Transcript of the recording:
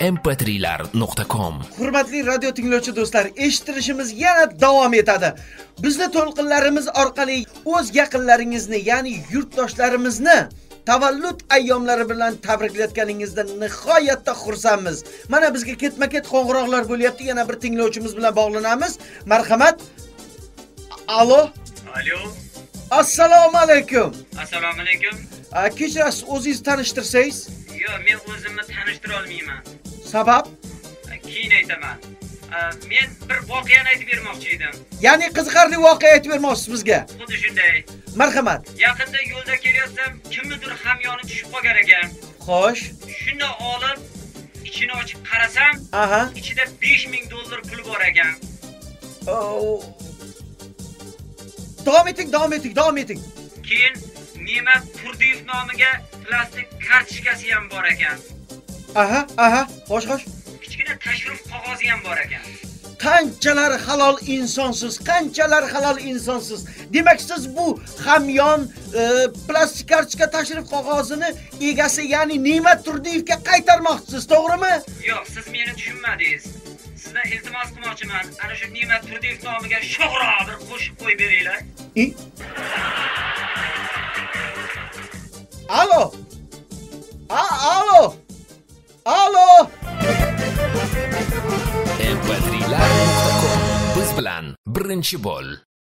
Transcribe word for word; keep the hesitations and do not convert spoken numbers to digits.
m p three lar nuqta com. Hurmatli radio tinglovchi do'stlar, eshittirishimiz yana davom etadi. Bizni to'lqinlarimiz orqali o'z yaqinlaringizni, ya'ni yurtdoshlarimizni tavallud ayyomlari bilan tabriklayotganingizda nihoyatda xursandmiz. Mana bizga ketma-ket qo'ng'iroqlar bo'lyapti. Yana bir tinglovchimiz bilan bog'lanamiz. Marhamat. Alo. Alo. Assalomu alaykum. Assalomu alaykum. Kechirasiz, o'zingizni tanishtirsangiz? Yo'q, men o'zimni tanishtira olmayman. Sabab? Keyin aytaman. Men bir voqeani aytib bermoqchi edim. Ya'ni qiziqarli voqea aytib bermoqchisiz bizga. Xuddi shunday. Marhamat. Yaqinda yo'lda kelayotsam, kimnidir hamyoni tushib qolgan ekan. Xo'sh. Shuni olib, ichini ochib qarasam, aha, ichida besh ming dollar pul bor ekan. Davom eting, davom eting, davom eting. Keyin Ne'mat Turdiyev nomiga plastik kartochkasi ham bor ekan. Aha, aha, xo'sh, xo'sh. Kichkina tashrif qog'ozi ham bor ekan. Qanchalar halol insonsiz, qanchalar halol insonsiz. Demak, siz bu hamyon e, plastik kartochka tashrif qog'ozini egasi, ya'ni Ne'mat Turdiyevga qaytarmoqchisiz, to'g'rimi? Yo'q, siz meni tushunmadingiz. Sizdan iltimos qilmoqchiman. Ana shu Ne'mat Turdiyev nomiga sho'g'roq bir qo'shib qo'yib beringlar. I? Alo. A, alo. Alo. m p three lar nuqta com. Biz bilan birinchi bo'l.